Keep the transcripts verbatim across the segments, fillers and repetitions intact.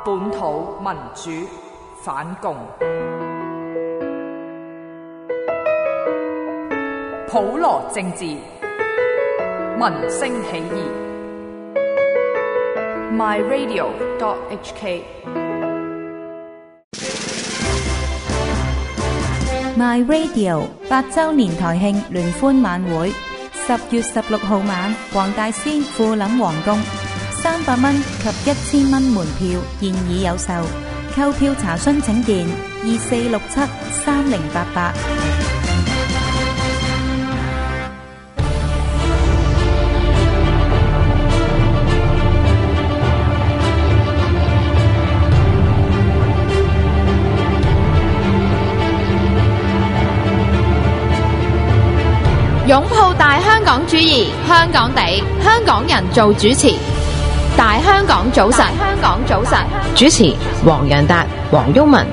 本土民主反共，普羅政治，民聲起義。my radio dot h k My Radio 八周年台慶聯歡晚會，十月十六號晚，黃大仙富林皇宮，三百蚊及一千蚊門票現已有售，購票查詢請電二四六七三零八八。 擁抱大香港主義，香港地，香港人做主持。大香港早晨，香港早晨， 主持黃洋達、黃毓民。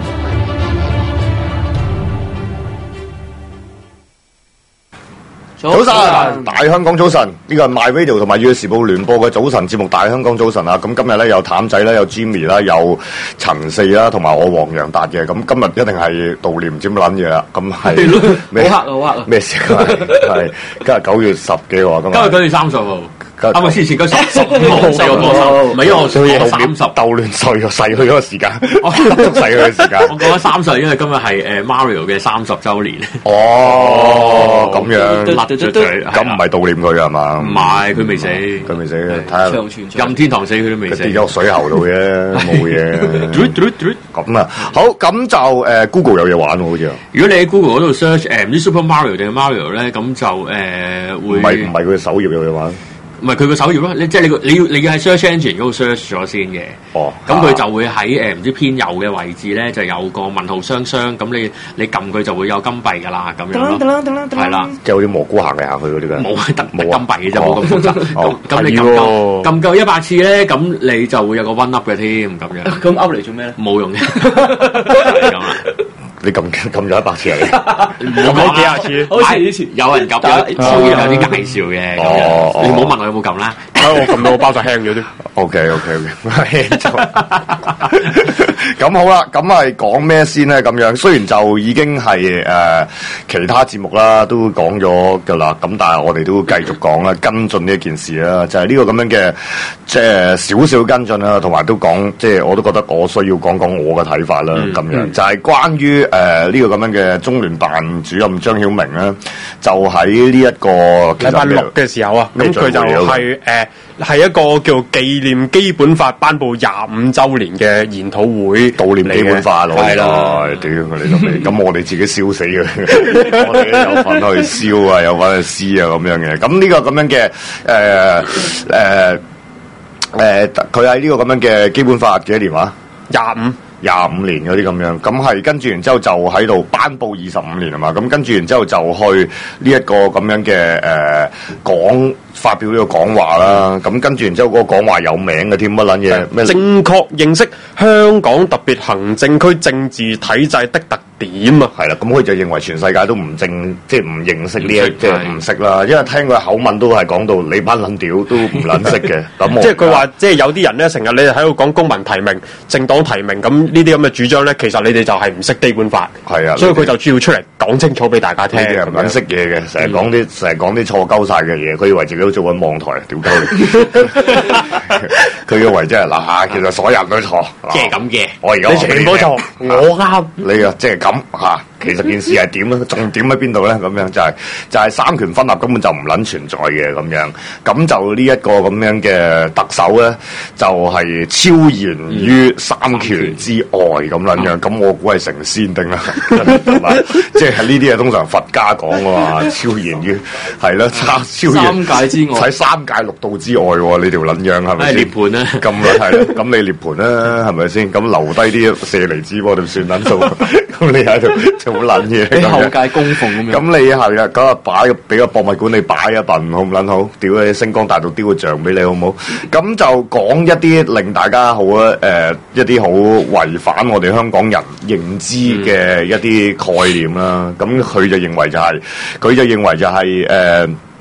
早晨，大香港早晨，呢個係 My Radio 同埋《粵語時報》聯播嘅早晨節目《大香港早晨》啊！咁今日咧有譚仔啦，有 Jimmy 啦，有陳四啦，同埋我黃洋達嘅。咁今日一定係悼念唔知乜撚嘢啦。咁係咩？ 好黑啊！好黑啊！ 咩事啊？係今日九月十幾號，今日今日九月三十號。啱啊！之前嗰十十五號四個歌手，唔係因為我想講三十悼念逝咗逝去嗰個時間，逝去嘅時間。 我講咗三十，因為今日係誒 Mario 嘅三十週年。 哦，咁樣， 辣咗嘴， 咁唔係悼念佢係嘛？ 唔係，佢未死， 佢未死嘅。睇下任天堂死佢都未死， 跌咗水喉度嘅，冇嘢。咁啊，好，咁就誒 Google 有嘢玩喎，好似。 如果你喺 Google 嗰度 search 誒唔知 Super Mario 定係 Mario 咧，咁就誒會。 唔係唔係佢首頁有嘢玩。 唔係佢個首頁咯，你即係你個你要你要喺 search engine 嗰度 search 咗先嘅。哦，咁佢就會喺誒唔知偏右嘅位置咧，就有個問號雙雙，咁你你撳佢就會有金幣噶啦，咁樣咯。係啦， 即係好似蘑菇行嚟行去嗰啲嘅。 冇得冇金幣嘅啫，冇咁複雜。咁咁你撳夠撳夠一百次咧，咁你就會有個 one up 嘅添，咁樣。 咁 up 嚟做咩咧？ 冇用嘅。係咁啦。 你撳撳咗一百次嚟， 唔好講幾廿次。好似以前有人撳，有少有啲介紹嘅。哦，你唔好問我有冇撳啦。 我撳到我包就輕咗啲。 O K O K O K， 輕咗。咁好啦，咁係講咩先咧？咁樣雖然就已經係誒、呃、其他節目啦，都講咗噶啦。咁但係我哋都繼續講啦，跟進呢一件事啦，就係、是、呢個咁樣嘅即係少少跟進啦，同埋都講即係我都覺得我需要講講我嘅睇法啦。咁、嗯、樣、嗯、就係關於誒呢個咁樣嘅中聯辦主任張曉明咧，就喺呢一個禮拜六嘅時候啊，咁佢就係誒係一個叫紀念基本法頒布廿五週年嘅研討會， 悼念基本法咯，係啦，屌佢哋都未，咁我哋自己燒死佢，我哋有份去燒啊，有份去撕啊，咁樣嘅。咁呢個咁樣嘅誒誒誒，佢喺呢個咁樣嘅基本法幾多年話？ 廿五。 廿五年嗰啲咁樣，咁係跟住然之後就喺度頒布二十五年啊嘛，咁跟住然之後就去呢一個咁樣嘅誒講發表呢個講話啦，咁跟住然之後嗰個講話有名嘅添，乜撚嘢咩？ 正確認識香港特別行政區政治體制的特點啊， 係啦，咁佢就認為全世界都唔正，即係唔認識呢一即係唔識啦，因為聽佢口吻都係講到你班撚屌都唔撚識嘅，咁即係佢話，即係有啲人咧成日你哋喺度講公民提名、政黨提名，咁呢啲咁嘅主張咧，其實你哋就係唔識基本法， 係啊， 所以佢就主要出嚟講清楚俾大家聽， 唔撚識嘢嘅，成日講啲成日講啲錯鳩晒嘅嘢，佢以為自己都做緊網台，屌鳩你，佢以為即係嗱，其實所有人都錯， 即係咁嘅， 我而家你全部錯，我啱， 你啊即係咁嚇。其實件事係點咧？重點喺邊度咧？咁樣就係、是、就係、是、三權分立根本就唔撚存在嘅咁樣。咁就呢一個咁樣嘅特首咧，就係、是、超然於三權之外咁撚樣。咁、嗯、我估係成仙定啦，係嘛？即係呢啲嘢通常佛家講嘅嘛，超然於係啦，超然三界之外， 喺三界六道之外喎。你條撚樣係咪先？ 涅盤咧， 咁啊係，咁你涅盤啦，係咪先？咁留低啲舍利子喎，就算撚數。咁你喺度。好撚嘢， 你後界供奉咁樣。 咁你係啊，咁啊擺俾個博物館你擺一份，好唔撚好？屌你星光大道丟個像俾你好唔好？咁就講一啲令大家好啊，誒、呃、一啲好違反我哋香港人認知嘅一啲概念啦。咁、嗯、佢就認為就係、是，佢就認為就係、是、誒。呃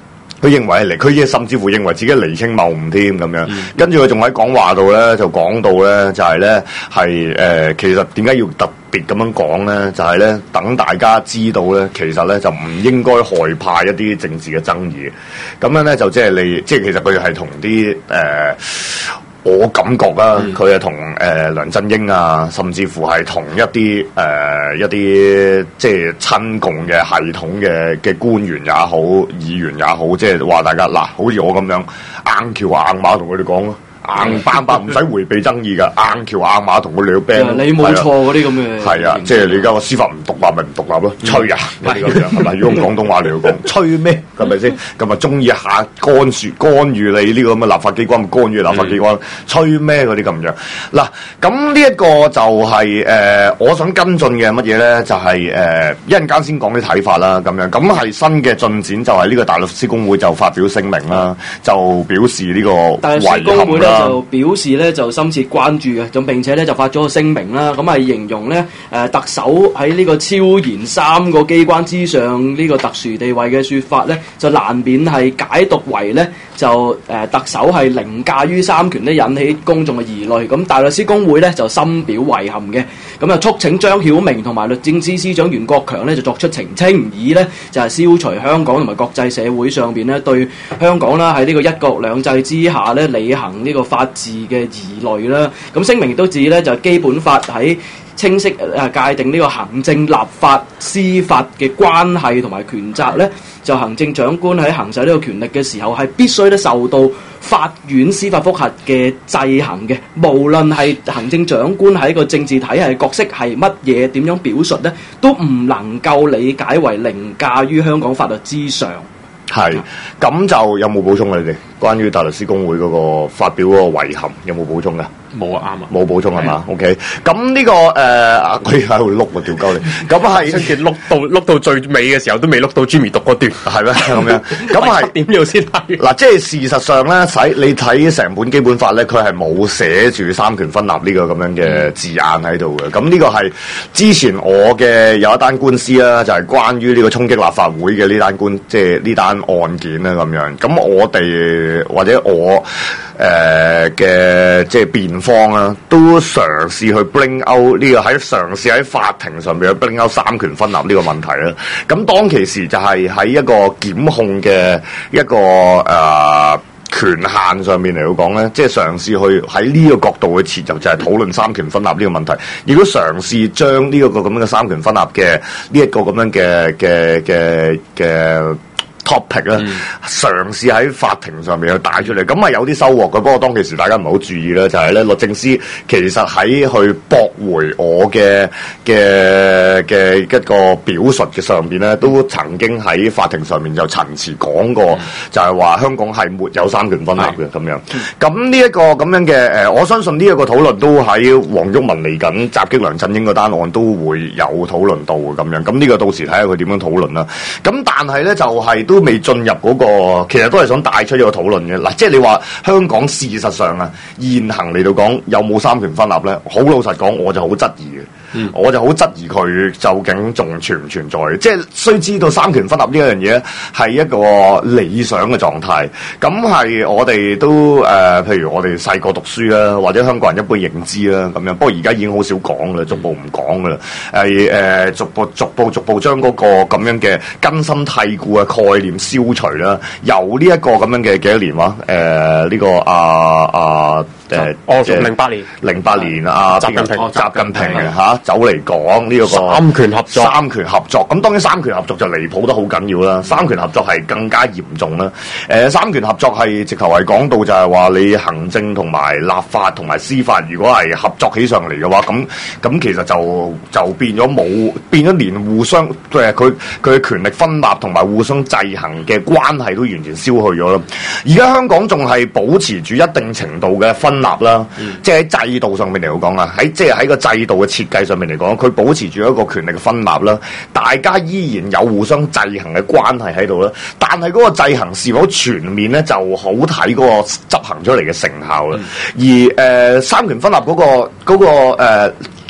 佢認為係離，佢甚至乎認為自己係離清謬誤添咁樣。嗯、跟住佢仲喺講話度咧，就講到咧，就係咧係誒，其實點解要特別咁樣講咧？就係、是、咧，等大家知道咧，其實咧就唔應該害怕一啲政治嘅爭議。咁樣咧就即係你，即係其實佢係同啲誒，我感覺啦，佢係同誒梁振英啊，甚至乎係同一啲誒、呃、一啲即係親共嘅系統嘅嘅官員也好，議員也好，即係話大家嗱，好似我咁樣硬橋硬馬同佢哋講咯。硬邦邦唔使迴避爭議㗎，硬橋硬馬同佢兩邊。 你冇錯嗰啲咁嘅。 係啊，即係你而家個司法唔獨立咪唔獨立咯？吹啊！咁樣係咪？用廣東話嚟講，吹咩？係咪先？咁啊，中意下干涉干預你呢個咁嘅立法機關，干預立法機關，吹咩嗰啲咁樣？嗱，咁呢一個就係誒，我想跟進嘅乜嘢咧？就係誒，一陣間先講啲睇法啦，咁樣。咁係新嘅進展，就係呢個大律師公會就發表聲明啦，就表示呢個遺憾啦。 就表示咧就深切關注嘅，咁並且咧就發咗個聲明啦，咁係形容咧誒特首喺呢個超然三個機關之上呢個特殊地位嘅説法咧，就難免係解讀為咧就誒特首係凌駕於三權咧，引起公眾嘅疑慮。咁大律師公會咧就深表遺憾嘅，咁啊促請張曉明同埋律政司司長袁國強咧就作出澄清，以咧就係消除香港同埋國際社會上邊咧對香港啦喺呢個一國兩制之下咧履行呢個法治嘅疑慮啦。咁聲明亦都指咧就基本法喺清晰誒界定呢個行政、立法、司法嘅關係同埋權責咧，就行政長官喺行使呢個權力嘅時候係必須咧受到法院司法覆核嘅制衡嘅，無論係行政長官喺個政治體系角色係乜嘢點樣表述咧，都唔能夠理解為凌駕於香港法律之上。 係，咁就有冇補充啊？你哋關於大律師公會嗰個發表嗰個遺憾，有冇補充㗎？ 冇啊，啱啊， 冇補充係嘛 ？OK，咁呢、這個誒，佢喺度碌喎，條鳩你。咁係， 跟住碌到碌到最尾嘅時候，都未碌到 Jimmy 讀嗰段，係咩咁樣？咁係點樣先睇？ 嗱，即係事實上咧，使你睇成本基本法咧，佢係冇寫住三權分立呢個咁樣嘅字眼喺度嘅。咁呢、嗯、個係之前我嘅有一單官司啦，就係、是、關於呢個衝擊立法會嘅呢單官，即係呢單案件啦咁樣。咁我哋或者我誒嘅、呃、即係辯方啦，都嘗試去 bring out 呢個喺嘗試喺法庭上面去 bring out 三權分立呢個問題啦。咁當其時就係喺一個檢控嘅一個誒、呃、權限上面嚟到講咧，即係嘗試去喺呢個角度去切入，就係討論三權分立呢個問題。亦都嘗試將呢一個咁樣嘅三權分立嘅呢一個咁樣嘅嘅嘅嘅topic 咧，嘗試喺法庭上面去帶出嚟，咁啊有啲收穫嘅。不過當其時大家唔係好注意咧，就係、是、咧律政司其實喺去駁回我嘅嘅嘅一個表述嘅上邊咧，都曾經喺法庭上面就陳詞講過，嗯、就係話香港係沒有三權分立嘅咁樣。咁呢一個咁樣嘅誒、呃，我相信呢一個討論都喺黃毓民嚟緊襲擊梁振英嗰單案都會有討論到嘅咁樣。咁呢個到時睇下佢點樣討論啦。咁但係咧就係、是、都未進入嗰、那個，其實都係想帶出一個討論嘅。嗱，即係你話香港事實上啊，現行嚟到講有冇三權分立咧？好老實講，我就好質疑嘅。嗯、我就好質疑佢究竟仲存唔存在嘅，即係須知道三權分立呢一樣嘢係一個理想嘅狀態，咁係我哋都誒、呃，譬如我哋細個讀書啦，或者香港人一般認知啦咁樣。不過而家已經好少講啦，逐步唔講噶啦，係誒、呃、逐步逐步逐步將嗰個咁樣嘅根深蒂固嘅概念消除啦。由呢一個咁樣嘅幾多年話誒呢個啊啊誒， 哦零八年零八年啊，習近平習近平嚇。啊走嚟講呢個三權合作， 三權合作咁當然三權合作就離譜得好緊要啦。三權合作係更加嚴重啦。誒、呃，三權合作係直頭係講到就係話你行政同埋立法同埋司法，如果係合作起上嚟嘅話，咁咁其實就就變咗冇變咗連互相誒佢佢嘅權力分立同埋互相制衡嘅關係都完全消去咗啦。而家香港仲係保持住一定程度嘅分立啦，嗯、即係喺制度上面嚟講啊，喺即係喺個制度嘅設計上面嚟講，佢保持住一個權力嘅分立啦，大家依然有互相制衡嘅關係喺度啦。但係嗰個制衡是否全面咧，就好睇嗰個執行出嚟嘅成效啦。嗯、而誒、呃、三權分立嗰、嗰個嗰、嗰個誒、呃、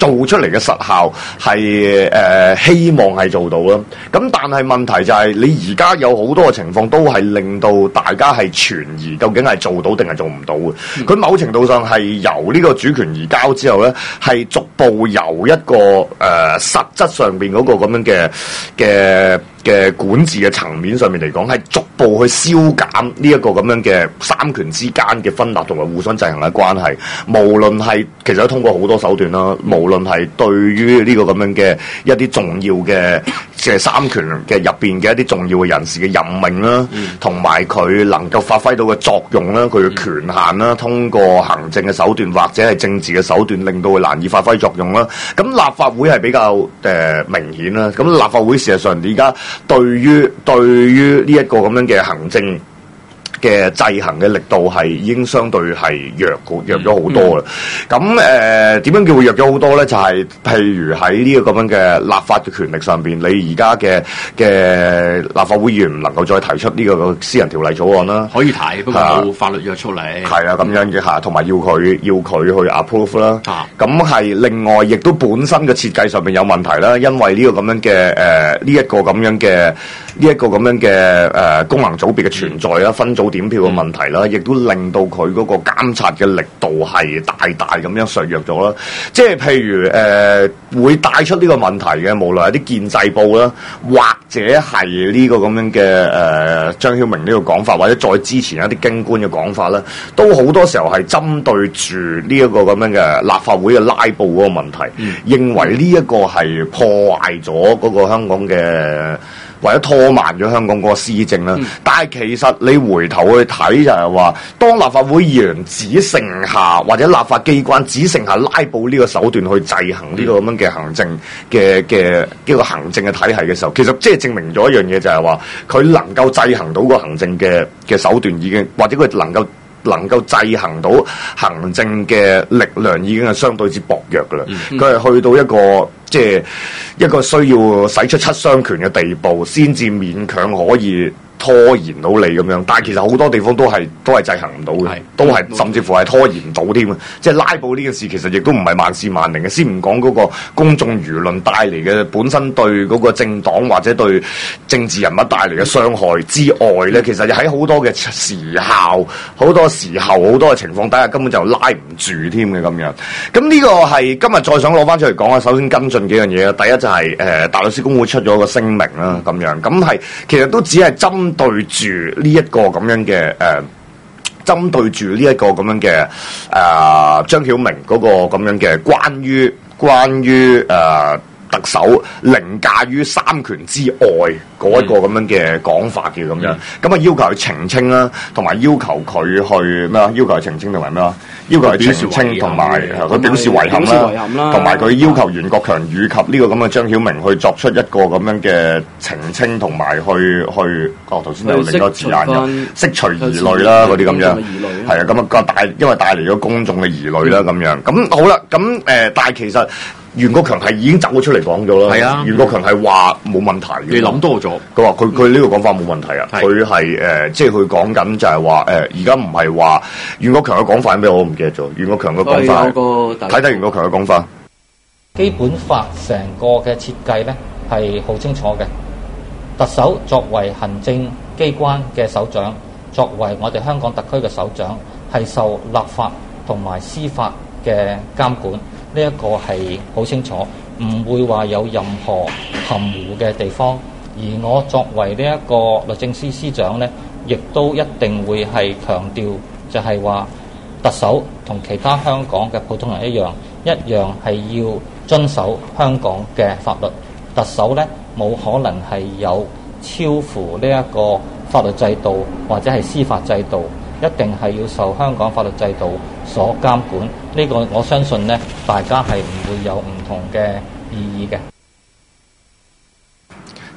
做出嚟嘅實效係誒、呃、希望係做到啦。咁但係問題就係你而家有好多嘅情況都係令到大家係存疑，究竟係做到定係做唔到嘅。佢、嗯、某程度上係由呢個主權移交之後咧，係逐步由一個誒、呃、實質上邊嗰個咁樣嘅嘅嘅管治嘅層面上面嚟講，係逐步去消減呢一個咁樣嘅三權之間嘅分立同埋互相制衡嘅關係。無論係其實都通過好多手段啦，無論係對於呢個咁樣嘅一啲重要嘅即係三權嘅入邊嘅一啲重要嘅人士嘅任命啦，同埋佢能夠發揮到嘅作用啦，佢嘅權限啦，通過行政嘅手段或者係政治嘅手段，令到佢難以發揮作用啦。咁立法會係比較誒、呃、明顯啦。咁立法會事實上而家對於對於呢一個咁樣嘅行政嘅制衡嘅力度係已經相對係弱弱咗好多啦。咁誒點樣叫會弱咗好多咧？就係、是、譬如喺呢個咁樣嘅立法嘅權力上邊，你而家嘅嘅立法會議員唔能夠再提出呢個私人條例草案啦。 可以提，不過冇法律約束力。 係啊，咁樣嘅嚇，同埋要佢要佢去 approve 啦。咁係、啊、另外，亦都本身嘅設計上邊有問題啦，因為呢個咁樣嘅誒呢一個咁樣嘅呢一個咁樣嘅誒、呃、功能組別嘅存在啦，分組點票嘅問題啦，亦都令到佢嗰個監察嘅力度係大大咁樣削弱咗啦。即係譬如誒、呃、會帶出呢個問題嘅，無論係啲建制報啦，或者係呢個咁樣嘅誒、呃、張曉明呢個講法，或者再之前一啲京官嘅講法啦，都好多時候係針對住呢一個咁樣嘅立法會嘅拉布嗰個問題，嗯、認為呢一個係破壞咗嗰個香港嘅，或者拖慢咗香港嗰個施政啦，嗯、但係其實你回頭去睇就係話，當立法會議員只剩下或者立法機關只剩下拉布呢個手段去制衡呢個咁樣嘅行政嘅嘅呢個行政嘅體系嘅時候，其實即係證明咗一樣嘢，就係話佢能夠制衡到個行政嘅嘅手段已經，或者佢能夠能夠制衡到行政嘅力量已經係相對之薄弱㗎啦。佢係、嗯、去到一個即係一個需要使出七傷拳嘅地步，先至勉強可以拖延到你咁樣。但係其實好多地方都係都係制衡唔到嘅，都係甚至乎係拖延唔到添啊！即係拉布呢件事其實亦都唔係萬事萬靈嘅。先唔講嗰個公眾輿論帶嚟嘅本身對嗰個政黨或者對政治人物帶嚟嘅傷害之外咧，其實喺好多嘅時效、好多時候、好多嘅情況底下，根本就拉唔住添嘅咁樣。咁呢個係今日再想攞翻出嚟講啊！首先跟進幾樣嘢啊，第一就係、是、誒、呃、大律師公會出咗個聲明啦，咁樣咁係其實都只係針對住呢一個咁樣嘅誒，針對住呢一個咁樣嘅誒張曉明嗰個咁樣嘅關於關於誒、呃、特首凌駕於三權之外嗰一個咁樣嘅講法嘅咁樣，咁啊、嗯、要求佢澄清啦，同埋要求佢去咩啊？要求佢澄清同埋咩啊？要求佢澄清同埋佢表示遺憾啦，同埋佢要求袁國強以及呢個咁嘅張曉明去作出一個咁樣嘅澄清，同埋去去哦頭先有另一個字眼嘅釋除疑慮啦，嗰啲咁樣係啊，咁啊個帶因為帶嚟咗公眾嘅疑慮啦，咁、嗯、樣咁好啦，咁誒、呃，但係其實袁國強係已經走咗出嚟講咗啦，係啊，袁國強係話冇問題嘅，你諗多咗，佢話佢佢呢個講法冇問題啊，佢係誒即係佢講緊就係話誒而家唔係話袁國強嘅講法係咩？我唔記得咗，袁國強嘅講法睇睇袁國強嘅講法。 基本法成個嘅設計咧係好清楚嘅，特首作為行政機關嘅首長，作為我哋香港特區嘅首長，係受立法同埋司法嘅監管。呢一個係好清楚，唔會話有任何含糊嘅地方。而我作為呢一個律政司司長呢，亦都一定會係強調，就係話特首同其他香港嘅普通人一樣，一樣係要遵守香港嘅法律。特首呢，冇可能係有超乎呢一個法律制度或者係司法制度，一定係要受香港法律制度所監管。呢個我相信呢，大家係唔會有唔同嘅意義嘅。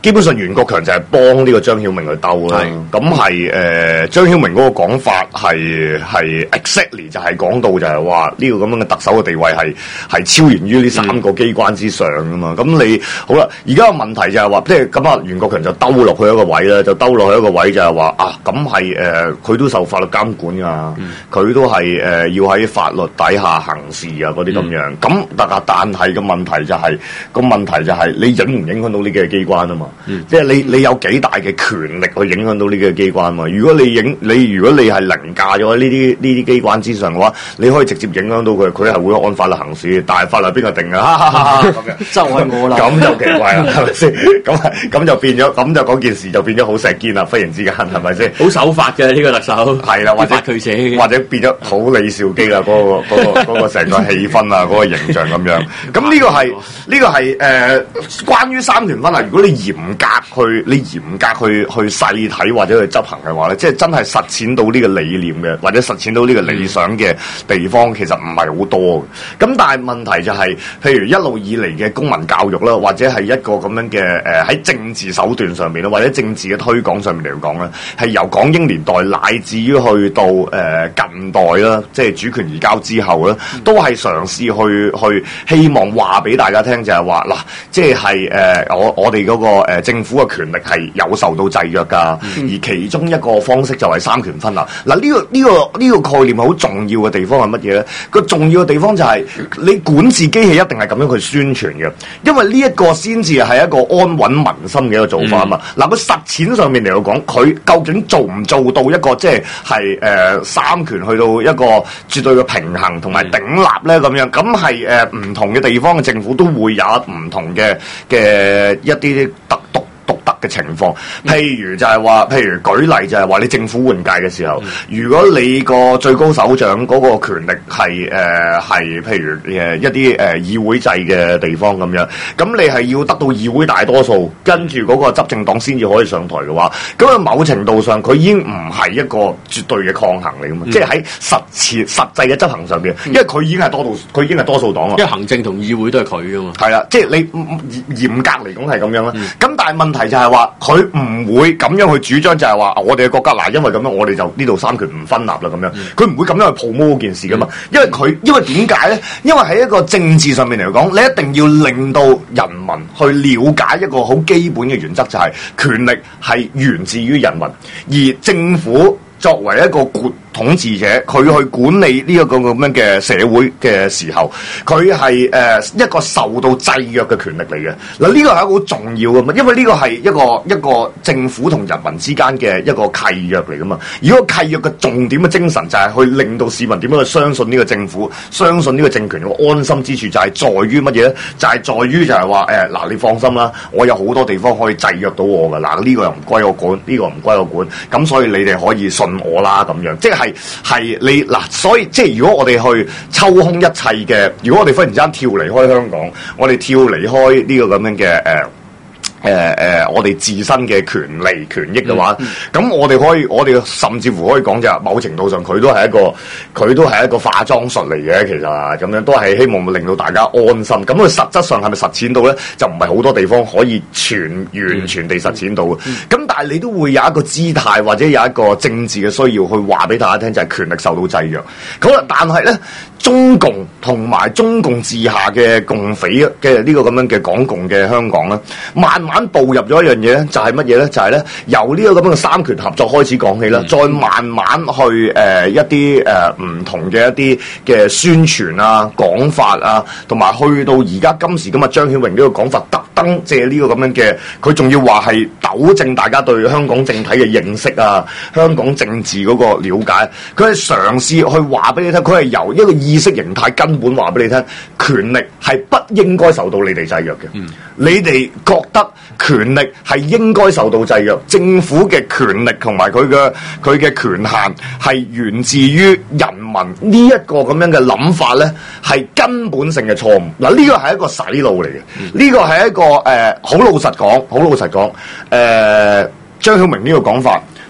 基本上袁國強就係幫呢個張曉明去鬥啦。咁係誒張曉明嗰個講法係係 exactly 就係講到就係話呢個咁樣嘅特首嘅地位係係超然於呢三個機關之上噶嘛。咁、嗯、你好啦，而家個問題就係話，即係咁啊，袁國強就兜落去一個位啦，就兜落去一個位就係話啊，咁係誒佢都受法律監管㗎，佢、嗯、都係誒、呃、要喺法律底下行事啊嗰啲咁樣。咁、嗯、但係但係個問題就係、是、個問題就係你影唔影響到呢幾個機關啊嘛？嗯、即係你你有幾大嘅權力去影響到呢幾個機關嘛？如果你影你如果你係凌駕咗喺呢啲呢啲機關之上嘅話，你可以直接影響到佢，佢係會按法律行事。但係法律邊個定啊？咁樣就係我啦。 咁就奇怪啦，係咪先？咁咁就變咗，咁就嗰件事就變咗好石堅啦。忽然之間係咪先？ 好守法嘅呢、這個特首係啦，或者佢寫， 或者變咗好李兆基啦，嗰、那個嗰、那個嗰個成個氣氛啊，嗰、那個形象咁樣。咁呢個係呢、這個係誒、呃、關於三權分立。如果你嚴格去，你嚴格去去細睇或者去執行嘅話咧，即係真係實踐到呢個理念嘅，或者實踐到呢個理想嘅地方，其實唔係好多嘅。咁但係問題就係、是，譬如一路以嚟嘅公民教育啦，或者係一個咁樣嘅誒喺政治手段上面啦，或者政治嘅推廣上面嚟講咧，係由港英年代乃至於去到誒、呃、近代啦，即係主權移交之後咧，都係嘗試去去希望話俾大家聽，就係話嗱，即係誒我我哋嗰個誒政府嘅權力係有受到制約㗎，嗯、而其中一個方式就係三權分立。嗱、這、呢個呢、這個呢、這個概念好重要嘅地方係乜嘢咧？個重要嘅地方就係、是、你管治機器一定係咁樣去宣傳嘅，因為呢一個先至係一個安穩民心嘅一個做法啊嘛。嗱、嗯，佢實踐上面嚟講，佢究竟做唔做到一個即係係誒三權去到一個絕對嘅平衡同埋鼎立咧咁樣？咁係誒唔同嘅地方嘅政府都會有唔同嘅嘅一啲特獨獨特嘅情況，譬如就係話，譬如舉例就係話，你政府換屆嘅時候，如果你個最高首長嗰個權力係誒係譬如誒一啲誒、呃、議會制嘅地方咁樣，咁你係要得到議會大多數，跟住嗰個執政黨先至可以上台嘅話，咁啊某程度上佢已經唔係一個絕對嘅抗衡嚟噶嘛，嗯、即係喺實踐實際嘅執行上邊，因為佢已經係多數，佢已經係多數黨啊， 因為行政同議會都係佢噶嘛， 係啦，即係你嚴格嚟講係咁樣啦，咁、嗯、但係問題就係話佢唔會咁樣去主張，就係話我哋嘅國家嗱，因為咁樣我哋就呢度三權唔分立啦咁樣，佢唔、嗯、會咁樣去 promote 件事噶嘛，因為佢因為點解咧？因為喺一個政治上面嚟講，你一定要令到人民去了解一個好基本嘅原則，就係、是、權力係源自於人民，而政府作為一個管統治者，佢去管理呢一個咁樣嘅社會嘅時候，佢係誒一個受到制約嘅權力嚟嘅。嗱，呢個係一個好重要嘅嘛，因為呢個係一個一個政府同人民之間嘅一個契約嚟噶嘛。如果契約嘅重點嘅精神就係去令到市民點樣去相信呢個政府，相信呢個政權嘅安心之處就係在於乜嘢咧？就係、是、在於就係話誒嗱，你放心啦，我有好多地方可以制約到我㗎。嗱，呢個又唔歸我管，呢、這個唔歸我管，咁所以你哋可以信我啦咁樣，即係係你嗱，所以即係如果我哋去抽空一切嘅，如果我哋忽然之間跳離開香港，我哋跳離開呢個咁樣嘅誒。呃誒誒、呃呃，我哋自身嘅權利權益嘅話，咁、嗯、我哋可以，我哋甚至乎可以講就係某程度上，佢都係一個，佢都係一個化妝術嚟嘅。其實咁樣都係希望令到大家安心。咁佢實質上係咪實踐到咧？就唔係好多地方可以全完全地實踐到嘅。咁、嗯嗯、但係你都會有一個姿態或者有一個政治嘅需要去話俾大家聽，就係、是、權力受到制約。好啦，但係咧，中共同埋中共治下嘅共匪嘅呢個咁樣嘅港共嘅香港咧，慢慢步入咗一樣嘢咧，就係乜嘢咧？就係、是、咧由呢個咁樣嘅三權合作開始講起啦，嗯、再慢慢去誒、呃、一啲誒唔同嘅一啲嘅宣傳啊、講法啊，同埋去到而家今時今日張曉明呢個講法，特登借呢個咁樣嘅，佢仲要話係糾正大家對香港政體嘅認識啊、香港政治嗰個了解，佢係嘗試去話俾你聽，佢係由一個意識形態根本話俾你聽，權力係不應該受到你哋制約嘅。嗯、你哋覺得權力係應該受到制約，政府嘅權力同埋佢嘅佢嘅權限係源自於人民呢一個咁樣嘅諗法咧，係根本性嘅錯誤。嗱，呢個係一個洗腦嚟嘅，呢個係一個誒好、呃、老實講，好老實講，誒、呃、張曉明呢個講法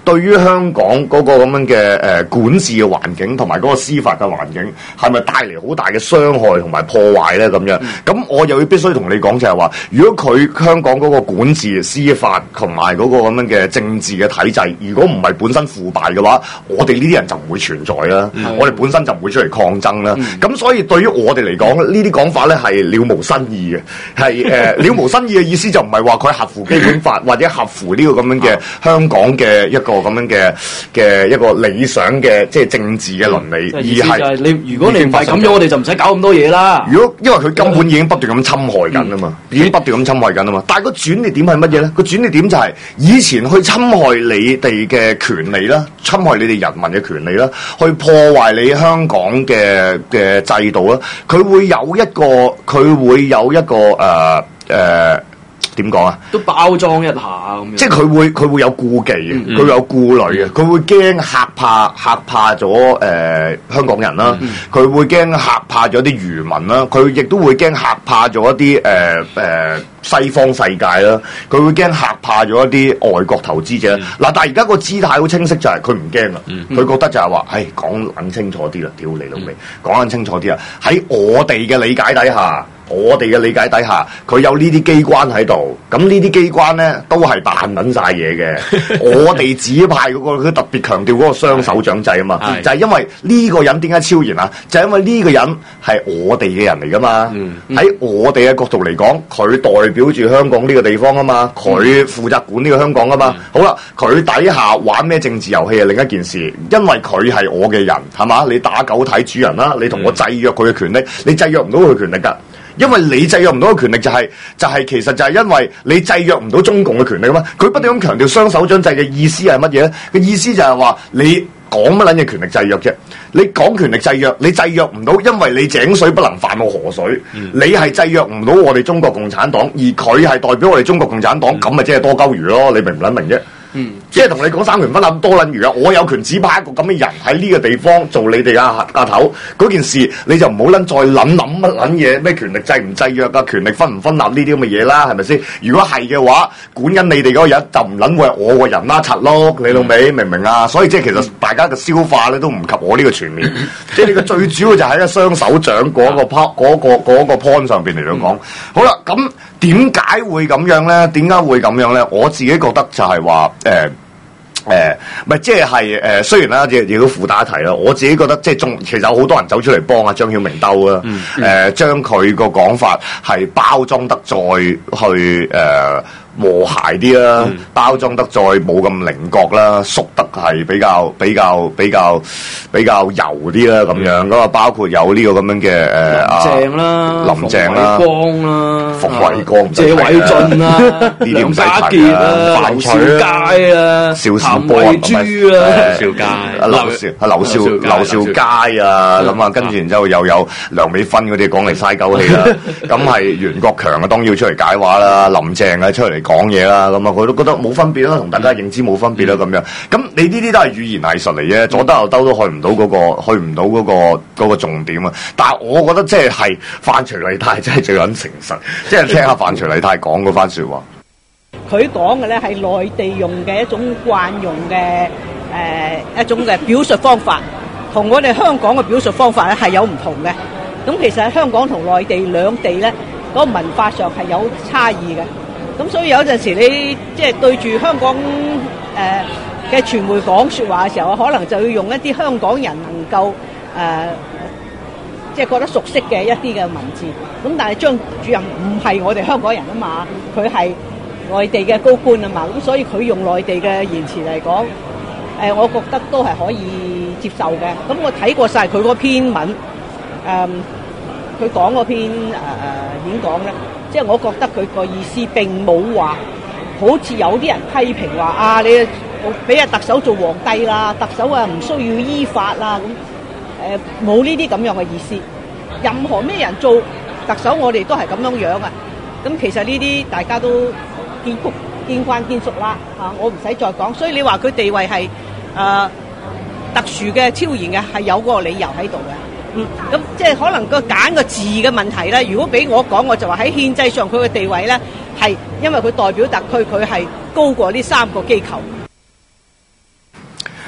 對於香港嗰個咁樣嘅誒管治嘅環境同埋嗰個司法嘅環境，係咪帶嚟好大嘅傷害同埋破壞咧？咁樣，咁、嗯、我又要必須同你講就係話，如果佢香港嗰個管治、司法同埋嗰個咁樣嘅政治嘅體制，如果唔係本身腐敗嘅話，我哋呢啲人就唔會存在啦。嗯、我哋本身就唔會出嚟抗爭啦。咁、嗯、所以對於我哋嚟講，呢啲講法咧係了無新意嘅，係誒、呃、了無新意嘅意思就唔係話佢合乎基本法或者合乎呢個咁樣嘅香港嘅一個咁樣嘅嘅一個理想嘅即係政治嘅倫理，嗯、而係你如果你唔係咁樣，我哋就唔使搞咁多嘢啦。 如果因為佢根本已經不斷咁侵害緊啊嘛，嗯、已經不斷咁侵害緊啊嘛。但係個轉捩點係乜嘢咧？個轉捩點就係以前去侵害你哋嘅權利啦，侵害你哋人民嘅權利啦，去破壞你香港嘅嘅制度啦。佢會有一個，佢會有一個誒誒點講啊？都包裝一下咁樣。 即係佢會佢會有顧忌嘅，佢、嗯、會有顧慮嘅，佢、嗯、會驚嚇怕嚇怕咗誒、呃、香港人啦，佢、嗯、會驚嚇怕咗啲漁民啦，佢亦都會驚嚇怕咗一啲誒誒西方世界啦，佢會驚嚇怕咗一啲外國投資者。嗱、嗯，但係而家個姿態好清晰，就係佢唔驚啦，佢、嗯、覺得就係話，唉，講撚清楚啲啦，屌你老味，講撚清楚啲啊！喺我哋嘅理解底下。我哋嘅理解底下，佢有呢啲機關喺度，咁呢啲機關咧都係扮撚晒嘢嘅。我哋指派嗰、嗰個佢特別強調嗰個雙手掌制啊嘛，就係因為呢個人點解超然啊？就係、係、因為呢個人係我哋嘅人嚟噶嘛。喺、嗯、我哋嘅角度嚟講，佢代表住香港呢個地方啊嘛，佢負責管呢個香港啊嘛。嗯、好啦，佢底下玩咩政治遊戲係另一件事，因為佢係我嘅人，係嘛？你打狗睇主人啦，你同我制約佢嘅權力，你制約唔到佢權力㗎。因為你制約唔到嘅權力就係、是、就係、是、其實就係因為你制約唔到中共嘅權力啊嘛，佢不斷咁強調雙手掌制嘅意思係乜嘢咧？嘅意思就係話你講乜撚嘢權力制約啫？你講權力制約，你制約唔到，因為你井水不能犯我河水，嗯、你係制約唔到我哋中國共產黨，而佢係代表我哋中國共產黨，咁咪即係多鳩餘咯？你明唔撚明啫？嗯，即係同你講三權分立多撚餘啊！我有權指派一個咁嘅人喺呢個地方做你哋阿阿頭嗰件事，你就唔好撚再諗諗乜撚嘢咩權力制唔制約啊，權力分唔分立呢啲咁嘅嘢啦，係咪先？如果係嘅話，管緊你哋嗰個人就唔撚會係我個人啦，柒咯，你老味明唔明啊？所以即係其實大家嘅消化咧都唔及我呢個全面，即係你個最主要就喺個雙手掌嗰個 part 嗰個嗰個 point 上邊嚟到講。好啦，咁。點解會咁樣咧？點解會咁樣咧？我自己覺得就係話誒誒，唔、呃、係即係誒，雖然啦，亦亦都附帶一提啦。我自己覺得即係仲其實有好多人走出嚟幫阿張曉明兜啦，誒、嗯嗯呃，將佢個講法係包裝得再去誒。呃和諧啲啦，嗯、包裝得再冇咁棱角啦，縮得係比較比較比較比較柔啲啦，咁樣咁啊，包括有呢個咁樣嘅誒林鄭啦、林鄭啦、馮偉光啦、馮偉光、謝偉俊啦、梁家傑啦、劉兆佳啦、譚慧珠啦、劉兆佳、劉兆啊劉兆劉兆佳啊，咁啊，跟住然之後又有梁美芬嗰啲講嚟嘥鳩氣啦，咁係袁國強啊當然要出嚟解話啦，林鄭啊出嚟講嘢啦，咁啊佢都覺得冇分別啦，同大家認知冇分別啦，咁樣。咁你呢啲都係語言藝術嚟啫，左兜右兜都去唔到嗰個，去唔到嗰個嗰個重點啊！但係我覺得即係係范徐麗泰真係最撚誠實，即係聽下范徐麗泰講嗰番説話。 佢講嘅咧係內地用嘅一種慣用嘅誒一種嘅表述方法，同我哋香港嘅表述方法咧係有唔同嘅。咁其實香港同內地兩地咧嗰個文化上係有差異嘅。咁所以有陣時你即係對住香港誒嘅傳媒講説話嘅時候，可能就要用一啲香港人能夠誒即係覺得熟悉嘅一啲嘅文字。咁但係張主任唔係我哋香港人啊嘛，佢係內地嘅高官啊嘛，咁所以佢用內地嘅言辭嚟講，誒我覺得都係可以接受嘅。咁我睇過曬佢嗰篇文，誒佢講嗰篇誒誒演講咧。即係我覺得佢個意思並冇話，好似有啲人批評話啊，你俾阿特首做皇帝啦，特首啊唔需要依法啦咁，誒冇呢啲咁樣嘅意思。任何咩人做特首，我哋都係咁樣樣啊。咁其實呢啲大家都見谷見慣見熟啦嚇，我唔使再講。所以你話佢地位係誒、呃、特殊嘅、超然嘅，係有嗰個理由喺度嘅。嗯，咁即係可能個揀個字嘅問題咧。如果俾我講，我就話喺憲制上佢嘅地位咧，係因為佢代表特區，佢係高過呢三個機構。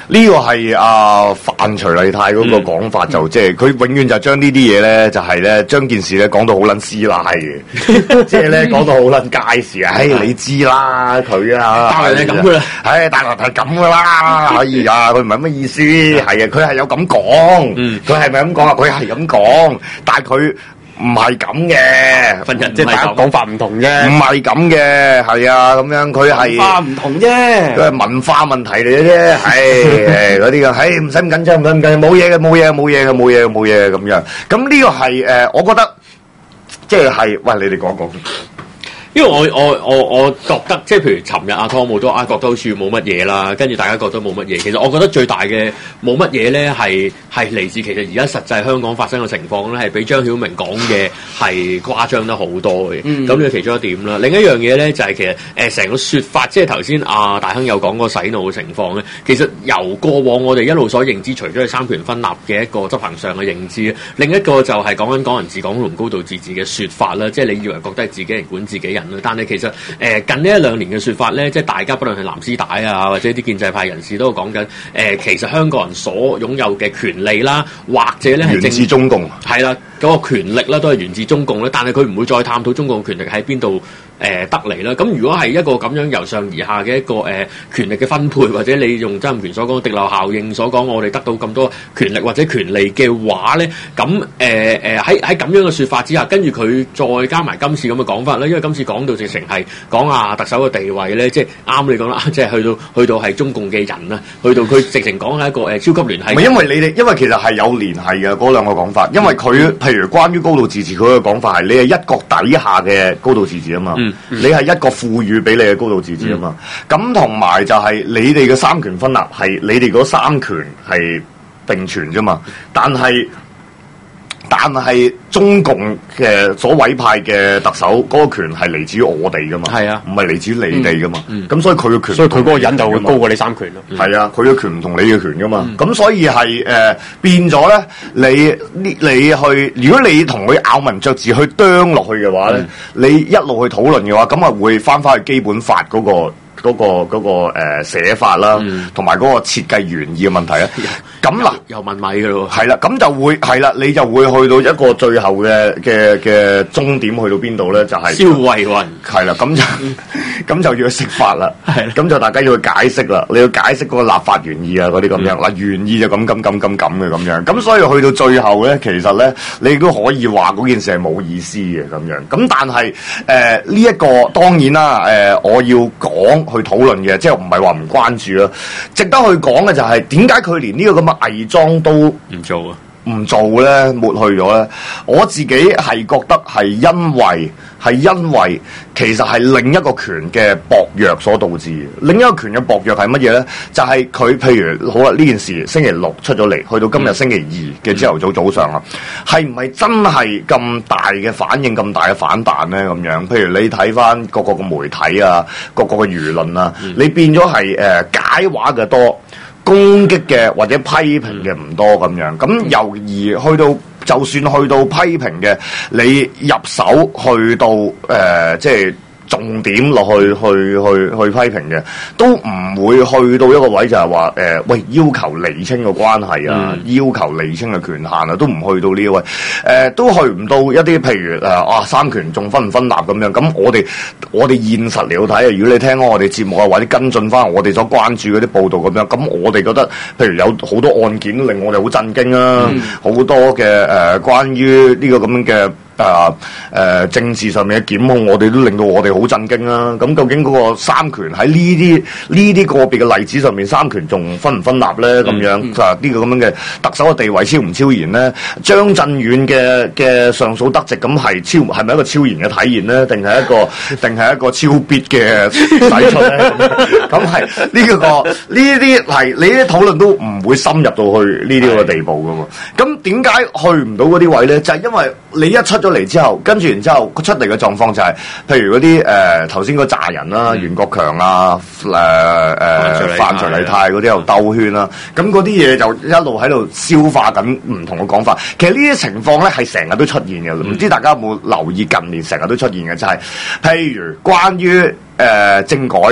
呢個係阿范徐麗泰嗰個講法，就即係佢永遠就將呢啲嘢咧，就係咧將件事咧講到好撚師奶嘅，即係咧講到好撚街事啊！唉，你知啦，佢啊， 大陸係咁噶啦， 唉，大陸係咁噶啦，哎呀，佢唔係乜意思，係啊，佢係有咁講，佢係咪咁講啊？佢係咁講，但係佢。唔係咁嘅， 份人即係大家講法唔同啫。 唔係咁嘅，係啊，咁樣佢係文化唔同啫， 佢係文化問題嚟嘅啫。係嗰啲嘅，唉，唔使咁緊張，唔使咁緊張，冇嘢嘅，冇嘢嘅，冇嘢嘅，冇嘢嘅，冇嘢嘅咁樣。咁呢個係誒，我覺得即係係，喂，你哋講講。 因為我我我我覺得即係譬如尋日阿湯姆都啊覺得好似冇乜嘢啦，跟住大家覺得冇乜嘢。其實我覺得最大嘅冇乜嘢咧係係嚟自其實而家實際香港發生嘅情況咧係比張曉明講嘅係誇張得好多嘅。咁呢個其中一點啦。另一樣嘢咧就係、是、其實誒成、呃、個説法，即係頭先阿大亨有講過洗腦嘅情況咧，其實由過往我哋一路所認知，除咗係三權分立嘅一個執行上嘅認知，另一個就係講緊港人治港同高度自治嘅説法啦。即係你以為覺得係自己人管自己人。但係其實誒、呃、近呢一兩年嘅説法咧，即係大家不論係藍絲帶啊，或者啲建制派人士都講緊誒，其實香港人所擁有嘅權利啦，或者咧係源自中共， 係啦，嗰、那個權力咧都係源自中共咧。但係佢唔會再探討中共權力喺邊度誒得嚟啦。咁如果係一個咁樣由上而下嘅一個誒、呃、權力嘅分配，或者你用曾蔭權所講滴漏效應所講，我哋得到咁多權力或者權利嘅話咧，咁誒誒喺喺咁樣嘅説法之下，跟住佢再加埋今次咁嘅講法啦，因為今次講到直情係講啊特首嘅地位咧，即係啱你講啦，即係去到去到係中共嘅人啦，去到佢直情講係一個誒超級聯繫。 唔係因為你哋，因為其實係有聯繫嘅嗰兩個講法，因為佢、嗯、譬如關於高度自治，佢嘅講法係你係一國底下嘅高度自治啊嘛，嗯嗯、你係一個賦予俾你嘅高度自治啊嘛，咁同埋就係你哋嘅三權分立係你哋嗰三權係並存啫嘛，但係。但係中共嘅所委派嘅特首嗰、那個權係嚟自於我哋噶嘛，係啊，唔係嚟自於你哋噶嘛，咁、嗯嗯、所以佢嘅權， 所以佢嗰個人就會高過你三權咯。 係、嗯、啊，佢嘅權唔同你嘅權噶嘛，咁、嗯、所以係誒、呃、變咗咧，你你你去，如果你同佢咬文嚼字去啄落去嘅話咧、嗯，你一路去討論嘅話，咁啊會翻返去基本法嗰、那個。嗰、那個嗰、那個誒寫法啦，同埋嗰個設計原意嘅問題啊，咁嗱又問米嘅咯， 係啦，咁就會係啦，你就會去到一個最後嘅嘅嘅終點，去到邊度咧？就係、是、 消維運，係啦，咁就咁就要去釋法啦，係，咁就大家要去解釋啦，你要解釋嗰個立法原意啊，嗰啲咁樣嗱，原意就咁咁咁咁咁嘅咁樣，咁所以去到最後咧，其實咧，你都可以話嗰件事係冇意思嘅咁樣，咁但係誒呢一個當然啦，誒、呃、我要講。去討論嘅，即係唔係話唔關注啦。值得去講嘅就係點解佢連呢個咁嘅偽裝都唔做啊？唔做咧，抹去咗咧。我自己係覺得係因為係因為其實係另一個權嘅薄弱所導致。另一個權嘅薄弱係乜嘢咧？就係、是、佢譬如好啦，呢件事星期六出咗嚟，去到今日星期二嘅朝頭早早上啊，係唔係真係咁大嘅反應、咁大嘅反彈咧？咁樣，譬如你睇翻各個嘅媒體啊、各個嘅輿論啊，嗯、你變咗係誒解話嘅多。攻擊嘅或者批評嘅唔多咁樣，咁由而去到，就算去到批評嘅，你入手去到誒、呃，即係重點落去去去去批評嘅，都唔會去到一個位就係話誒，喂要求釐清嘅關係啊，嗯、要求釐清嘅權限啊，都唔去到呢一位，誒、呃、都去唔到一啲譬如誒啊三權仲分唔分立咁樣，咁我哋我哋現實嚟到睇啊，如果你聽開我哋節目啊，或者跟進翻我哋所關注嗰啲報道咁樣，咁我哋覺得譬如有好多案件令我哋好震驚啊，好、嗯、多嘅誒、呃、關於呢個咁樣嘅。誒、呃、誒、呃、政治上面嘅檢控，我哋都令到我哋好震驚啦。咁究竟嗰個三權喺呢啲呢啲個別嘅例子上面，三權仲分唔分立咧？咁樣就係呢個咁樣嘅特首嘅地位超唔超然咧？張震遠嘅嘅上訴得直，咁係超係咪一個超然嘅體現咧？定係一個定係一個超必嘅使出咧？咁係呢個呢啲係你啲討論都唔會深入到去呢啲個地步噶嘛？咁點解去唔到嗰啲位咧？就係、是、因為你一出咗嚟之後，跟住然之後出嚟嘅狀況就係、是，譬如嗰啲誒頭先嗰扎人啦，袁國強啊，誒誒范徐麗泰嗰啲又兜圈啦，咁嗰啲嘢就一路喺度消化緊唔同嘅講法。其實呢啲情況咧係成日都出現嘅，唔、嗯、知大家有冇留意近年成日都出現嘅，就係、是、譬如關於誒、呃、政改。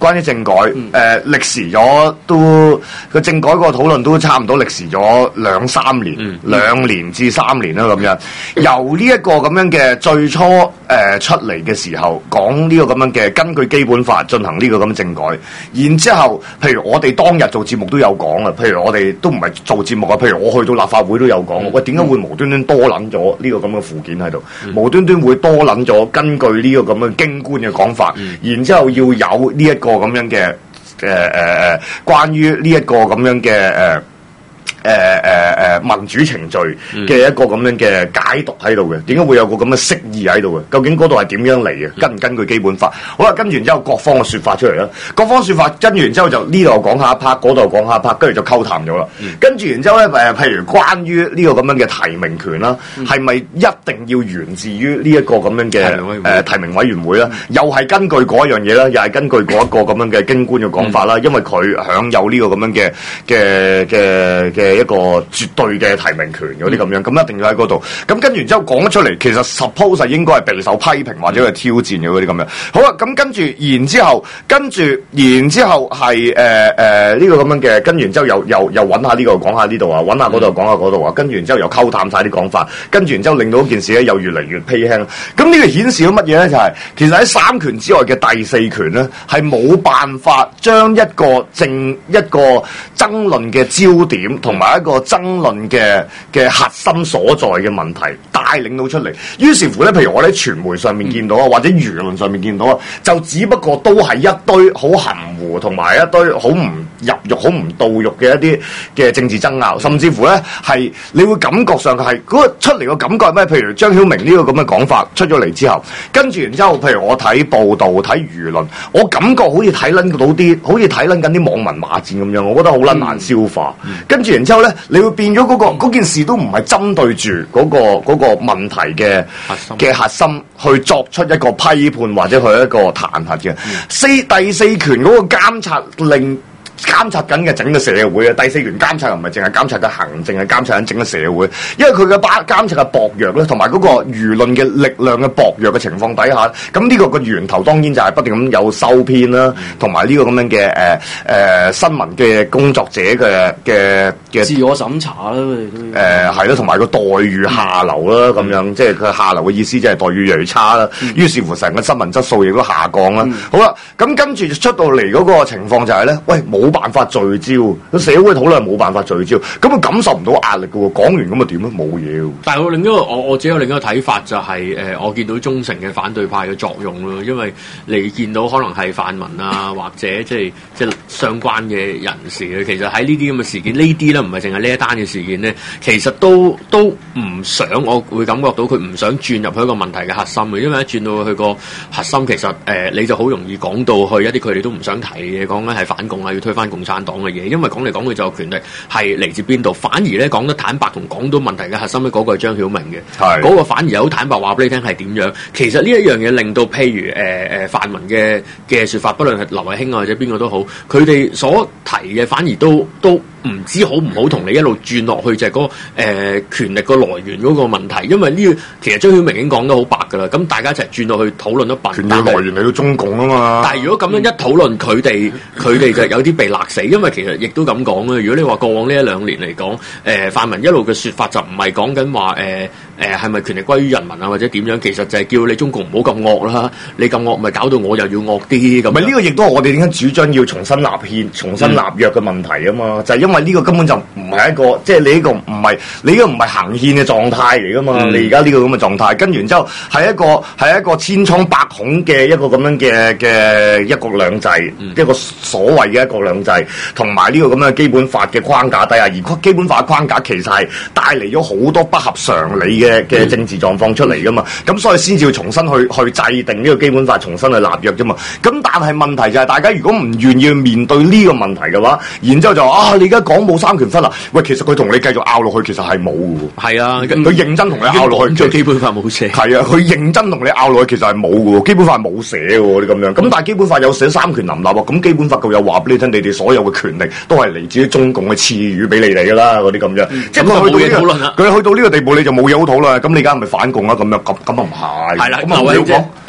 關於政改，誒、 嗯呃、歷時咗都個政改個討論都差唔多歷時咗兩三年， 嗯、 兩年至三年啦咁樣。由呢一個咁樣嘅最初誒、呃、出嚟嘅時候講呢個咁樣嘅根據基本法進行呢個咁嘅政改，然之後譬如我哋當日做節目都有講啊，譬如我哋都唔係做節目啊，譬如我去到立法會都有講，喂點解會無端端多撚咗呢個咁嘅附件喺度，嗯、無端端會多撚咗根據呢個咁嘅京官嘅講法，嗯、然之後要有呢一個咁樣嘅誒誒誒關於呢一個咁樣嘅誒。呃誒誒誒民主程序嘅一個咁樣嘅解讀喺度嘅，點解會有個咁嘅釋義喺度嘅？究竟嗰度係點樣嚟嘅？跟唔根據基本法？好啦，跟完之後各方嘅説法出嚟啦，各方説法跟完之後就呢度講下一 part， 嗰度講下一 part， 跟住就溝淡咗啦。嗯、跟住然之後咧誒，譬如關於呢個咁樣嘅提名權啦，係咪、嗯、一定要源自於呢一個咁樣嘅誒、呃、提名委員會啦？嗯、又係根據嗰一樣嘢啦，又係根據嗰一個咁樣嘅京官嘅講法啦，嗯、因為佢享有呢個咁樣嘅嘅嘅嘅。一個絕對嘅提名權嗰啲咁樣，咁、嗯、一定要喺嗰度。咁跟住之後講咗出嚟，其實 suppose 係應該係備受批評或者係挑戰嘅嗰啲咁樣。好啦，咁跟住然之後，跟住然之後係誒誒呢個咁樣嘅，跟完之後又又又揾下呢、這個講下呢度啊，揾下嗰度講下嗰度啊，跟住然之後又溝淡晒啲講法，跟住然之後令到件事咧又越嚟越披輕。咁呢個顯示咗乜嘢咧？就係、是、其實喺三權之外嘅第四權咧，係冇辦法將一個正一個爭論嘅焦點同埋一個爭論嘅嘅核心所在嘅問題帶領到出嚟，於是乎咧，譬如我喺傳媒上面見到啊，或者輿論上面見到啊，就只不過都係一堆好含糊同埋一堆好唔入肉、好唔到肉嘅一啲嘅政治爭拗，甚至乎咧係你會感覺上係嗰個出嚟個感覺係咩？譬如張曉明呢個咁嘅講法出咗嚟之後，跟住然之後，譬如我睇報道、睇輿論，我感覺好似睇撚到啲，好似睇撚緊啲網民罵戰咁樣，我覺得好撚難消化。嗯、跟住然之後咧，你會變咗嗰、嗰個嗰件事都唔係針對住嗰、嗰個嗰、嗰個問題嘅嘅核心去作出一個批判或者去一個彈劾嘅。嗯、四第四權嗰個監察令。監察緊嘅整個社會啊，第四權監察又唔係淨係監察嘅行政，係監察緊整個社會。因為佢嘅把監察嘅薄弱咧，同埋嗰個輿論嘅力量嘅薄弱嘅情況底下，咁呢個個源頭當然就係不斷咁有收編啦，同埋呢個咁樣嘅誒誒新聞嘅工作者嘅嘅嘅自我審查啦，佢哋都誒係咯，同埋個待遇下流啦，咁、嗯、樣即係佢下流嘅意思，即係待遇越嚟越差啦。嗯、於是乎，成個新聞質素亦都下降啦。嗯、好啦，咁跟住出到嚟嗰個情況就係、是、咧，喂冇。冇辦法聚焦，個社會討論係冇辦法聚焦，咁佢感受唔到壓力嘅喎。講完咁啊點咧？冇嘢。但係我另一個我我自己有另一個睇法就係、是、誒、呃，我見到忠誠嘅反對派嘅作用咯，因為你見到可能係泛民啊，或者即係即係相關嘅人士咧，其實喺呢啲咁嘅事件，呢啲咧唔係淨係呢一單嘅事件咧，其實都都唔想，我會感覺到佢唔想轉入去一個問題嘅核心嘅，因為一轉到去個核心，其實誒、呃、你就好容易講到去一啲佢哋都唔想提嘅，講緊係反共啊，要推翻共產黨嘅嘢，因為講嚟講去就權力係嚟自邊度，反而咧講得坦白同講到問題嘅核心咧，嗰、那個係張曉明嘅，係嗰是個反而好坦白話俾你聽係點樣。其實呢一樣嘢令到譬如誒誒、呃、泛民嘅嘅説法，不論係劉慧卿啊或者邊個都好，佢哋所提嘅反而都都唔知好唔好同你一路轉落去就係、是、嗰、那個誒、呃、權力個來源嗰個問題，因為呢、這個其實張曉明已經講得好白㗎啦，咁大家一齊轉落去討論一笨。權力來源嚟到中共啊嘛。但係如果咁樣一討論，佢哋佢哋就有啲被勒死，因為其實亦都咁講啦。如果你話過往呢一兩年嚟講，誒、呃、泛民一路嘅説法就唔係講緊話誒誒係咪權力歸於人民啊或者點樣，其實就係叫你中共唔好咁惡啦，你咁惡咪搞到我又要惡啲咁。唔係呢個亦都係我哋點解主張要重新立憲、重新立約嘅問題啊嘛，嗯、就係因為呢個根本就唔係一個，即係你呢個唔係你呢個唔係行憲嘅狀態嚟噶嘛，嗯、你而家呢個咁嘅狀態，跟完之後係一個係一個千瘡百孔嘅一個咁樣嘅嘅一國兩制，嗯、一個所謂嘅一國兩制，同埋呢個咁嘅基本法嘅框架底下，而基本法嘅框架其實係帶嚟咗好多不合常理嘅嘅政治狀況出嚟噶嘛，咁、嗯、所以先至要重新去去制定呢個基本法，重新去立約啫嘛。咁但係問題就係大家如果唔願意面對呢個問題嘅話，然之後就啊你而家講冇三權分立，喂其實佢同你繼續拗落去，其實係冇嘅喎。係啊，佢、嗯、認真同你拗落去，即係基本法冇寫。係啊，佢認真同你拗落去，其實係冇嘅喎，基本法係冇寫嘅喎，你咁樣。咁但係基本法有寫三權林立喎，咁基本法佢有話俾你聽，你哋所有嘅權力都係嚟自於中共嘅賜予俾你哋㗎啦，嗰啲咁樣。嗯、即係佢去到呢、呢個，佢去到呢個地步，你就冇嘢好討論。咁你而家係咪反共啊？咁樣咁咁啊唔係。係啦，咁劉慧卿，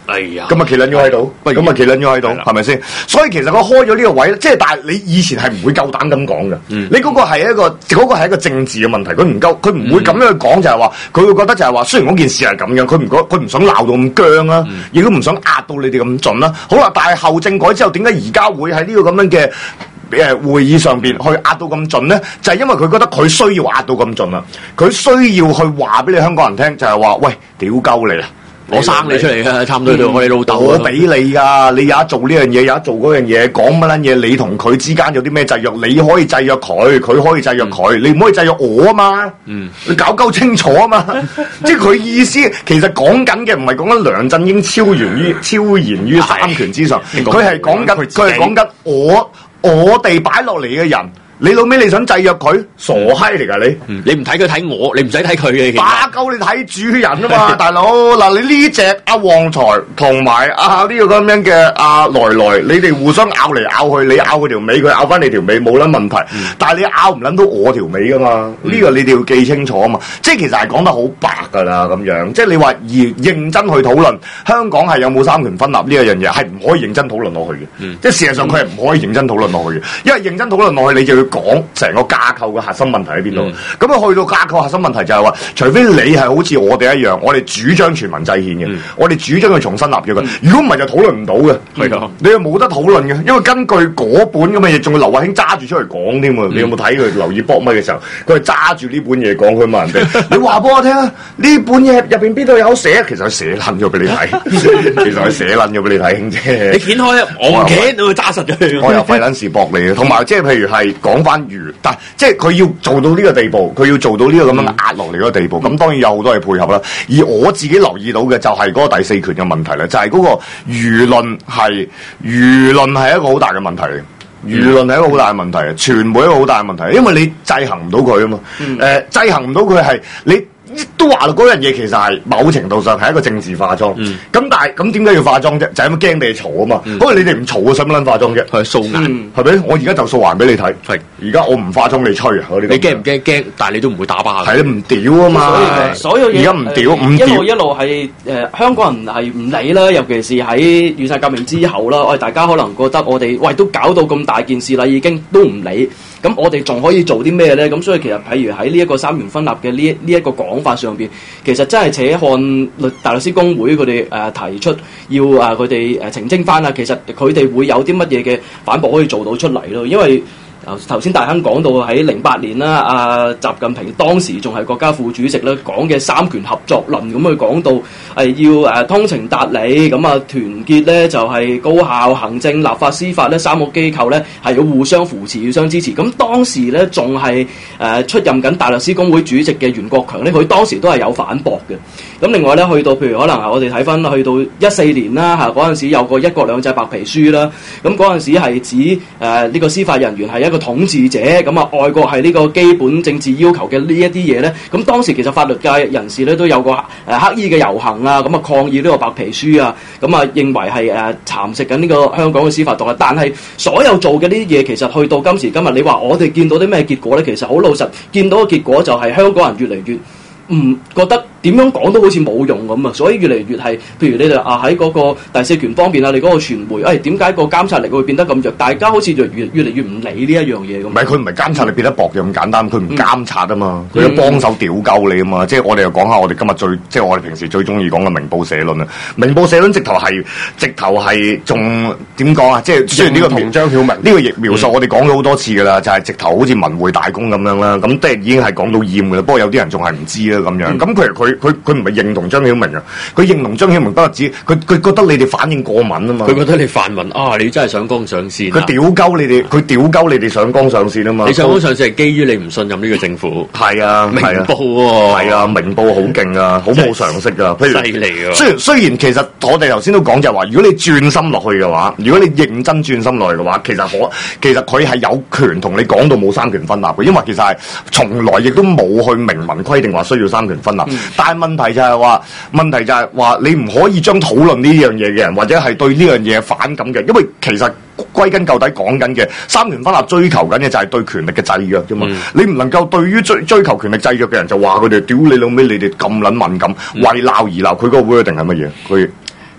哎呀， 咁咪企撚咗喺度，咁咪企撚咗喺度，係咪先？所以其實佢開咗呢個位，即係但係你以前係唔會夠膽咁講嘅。嗯、你嗰個係一個嗰、嗰個係一個政治嘅問題，佢唔夠，佢唔會咁樣去講，就係話佢會覺得就係話，雖然嗰件事係咁樣，佢唔佢唔想鬧到咁僵啦，亦都唔想壓到你哋咁盡啦。好啦，但係後政改之後，點解而家會喺呢個咁樣嘅誒會議上邊去壓到咁盡咧？就係、是、因為佢覺得佢需要壓到咁盡啦，佢需要去話俾你香港人聽，就係、是、話喂，屌鳩你啊！ 我生你出嚟嘅，差唔多到我哋老豆。 我俾你噶，你有得做呢樣嘢，有得做嗰樣嘢，講乜撚嘢？你同佢之間有啲咩制約？你可以制約佢，佢可以制約佢，嗯、你唔可以制約我啊嘛。嗯，你搞鳩清楚啊嘛。即係佢意思，其實講緊嘅唔係講緊梁振英超然於超然於三權之上，佢係講緊，佢係講緊我我哋擺落嚟嘅人。你老尾你想制約佢，傻閪嚟噶你！ 嗯、你唔睇佢睇我，你唔使睇佢嘅。 打鳩你睇主人啊嘛，大佬嗱，你呢隻阿旺財同埋阿呢個咁樣嘅阿來來，你哋互相拗嚟拗去，你拗佢條尾，佢拗翻你條尾，冇撚問題。嗯、但係你拗唔撚到我條尾噶嘛？呢、嗯、個你哋要記清楚啊嘛！即係其實係講得好白噶啦咁樣，即係你話而認真去討論香港係有冇三權分立呢一樣嘢，係唔可以認真討論落去嘅。嗯、即係事實上佢係唔可以認真討論落去嘅，因為認真討論落去你就要講成個架構嘅核心問題喺邊度？咁啊、嗯、去到架構核心問題就係話，除非你係好似我哋一樣，我哋主張全民制憲嘅，嗯、我哋主張去重新立約嘅。如果唔係就討論唔到嘅，係㗎、嗯，你又冇得討論嘅，因為根據嗰本咁嘅嘢，仲要劉慧卿揸住出嚟講添喎。嗯、你有冇睇佢留意博咪嘅時候，佢係揸住呢本嘢講，佢問人哋：你話俾我聽啊，呢本嘢入邊邊度有寫？其實佢寫撚咗俾你睇，其實佢寫撚咗俾你睇，兄姐。 你掀開，我掀都會揸實咗佢。 我又費撚事駁你嘅，同埋即係譬如係講翻。但係即係佢要做到呢個地步，佢要做到呢個咁樣壓落嚟嗰個地步，咁、嗯、當然有好多嘢配合啦。而我自己留意到嘅就係嗰個第四權嘅問題啦，就係、是、嗰個輿論係輿論係一個好大嘅問題嚟，輿論係一個好大嘅問題啊，傳媒一個好大嘅問題，因為你制衡唔到佢啊嘛，誒、嗯呃、制衡唔到佢係你。都話啦，嗰樣嘢其實係某程度上係一個政治化妝。咁、嗯、但係咁點解要化妝啫？就係咁驚你哋嘈啊嘛。不過、嗯、你哋唔嘈啊，使乜撚化妝啫？係素顏，係咪、嗯？我而家就素顏俾你睇。係而家我唔化妝你吹啊！你驚唔驚？驚，但係你都唔會打靶。 係唔屌啊嘛！ 所有嘢而家唔屌，唔屌一路一路係誒、呃、香港人係唔理啦，尤其是喺雨傘革命之後啦。喂，大家可能覺得我哋喂都搞到咁大件事啦，已經都唔理。咁我哋仲可以做啲咩咧？咁所以其實譬如喺呢一個三權分立嘅呢呢一個講法上邊，其實真係且看律大律師公會佢哋誒提出要啊佢哋誒澄清翻啊，其實佢哋會有啲乜嘢嘅反駁可以做到出嚟咯，因為。頭先大亨講到喺零八年啦，阿習近平當時仲係國家副主席咧，講嘅三權合作論咁去講到係要誒通情達理，咁啊團結咧就係高效行政、立法、司法咧三個機構咧係要互相扶持、互相支持。咁當時咧仲係誒出任緊大律師公會主席嘅袁國強咧，佢當時都係有反駁嘅。咁另外咧去到譬如可能我哋睇翻去到一四年啦嚇，嗰陣時有個一國兩制白皮書啦，咁嗰陣時係指誒呢、呃這個司法人員係一個統治者，咁啊愛國係呢個基本政治要求嘅呢一啲嘢咧，咁當時其實法律界人士咧都有個誒、呃、刻意嘅遊行啊，咁啊抗議呢個白皮書啊，咁啊認為係誒蠶食緊呢個香港嘅司法獨立，但係所有做嘅呢啲嘢，其實去到今時今日，你話我哋見到啲咩結果咧？其實好老實，見到嘅結果就係香港人越嚟越唔覺得。點樣講都好似冇用咁啊！所以越嚟越係，譬如你哋啊喺嗰個第四權方面啊，你嗰個傳媒，誒點解個監察力會變得咁弱？大家好似越越越嚟越唔理呢一樣嘢咁。唔係佢唔係監察力變得薄嘅咁簡單，佢唔監察啊嘛，佢要幫手屌鳩你啊嘛！即係我哋又講下我哋今日最即係我哋平時最中意講嘅明報社論啊！明報社論直頭係直頭係仲點講啊？即係雖然呢個名張曉明呢個亦描述我哋講咗好多次㗎啦，就係直頭好似文匯大公咁樣啦，咁即係已經係講到厭㗎啦。不過有啲人仲係唔知啦咁樣。咁佢佢佢佢唔係認同張曉明啊！佢認同張曉明不單止，佢佢覺得你哋反應過敏啊嘛！佢覺得你泛民啊，你真係上綱上線。佢屌鳩你哋，佢屌鳩你哋上綱上線啊嘛！你上綱上線係基於你唔信任呢個政府。係啊，明報喎，係啊，明報好勁啊，好冇常識噶。譬如犀利啊！雖然雖然其實我哋頭先都講就係話，如果你轉心落去嘅話，如果你認真轉心落去嘅話，其實可其實佢係有權同你講到冇三權分立嘅，因為其實係從來亦都冇去明文規定話需要三權分立。嗯、但係問題就係話，問題就係話你唔可以將討論呢樣嘢嘅人，或者係對呢樣嘢反感嘅，因為其實歸根究底講緊嘅三權分立追求緊嘅就係對權力嘅制約啫嘛。嗯、你唔能夠對於追追求權力制約嘅人就話佢哋屌你老味，你哋咁撚敏感，為鬧而鬧，佢嗰個會一定係乜嘢？佢